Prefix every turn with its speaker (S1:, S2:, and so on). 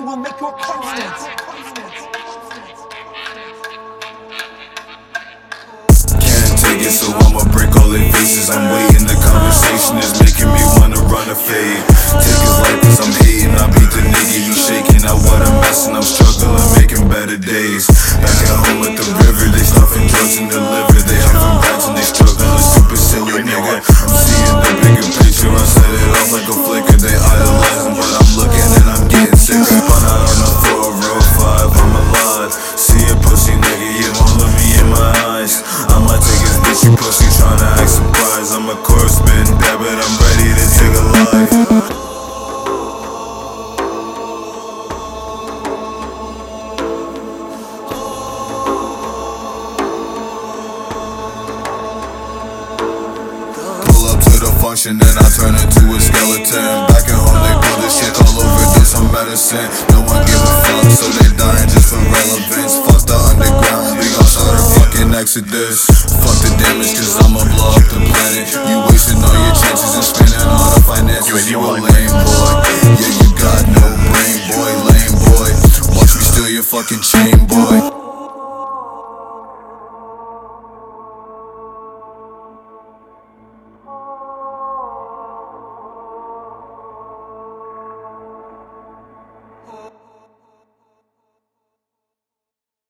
S1: will make your constant.
S2: Can't take it, so I'ma break all their faces. I'm waiting, the conversation is making me wanna run a fade. Take his life cause I'm hating, I beat the nigga, he shaking. Now what I'm messing, I'm struggling, making better days. Back at home at the river, they stuffing drugs in the liver. They huffing bags and they struggling, super silly nigga. I'm seeing the bigger picture, I set it off like a flicker. They idolizing, but I'm looking and I'm getting sicker. Spun out on the 405, I'm alive. See a pussy nigga, you won't look me in my eyes. I might take his bitch, you pussy tryna act surprised. I'm a corpsman, dead, but I'm ready to take a life. Pull up to the function, then I turn into a skeleton. Back at home, they pull this shit all over, do some medicine. No one give a fuck, so they dying just for relevance. Fuck the underground, we gon' start a fucking exodus. Fuck the damage, cause I'ma blow up the planet. You wasting all your chances and spending all the finances. You a lame boy,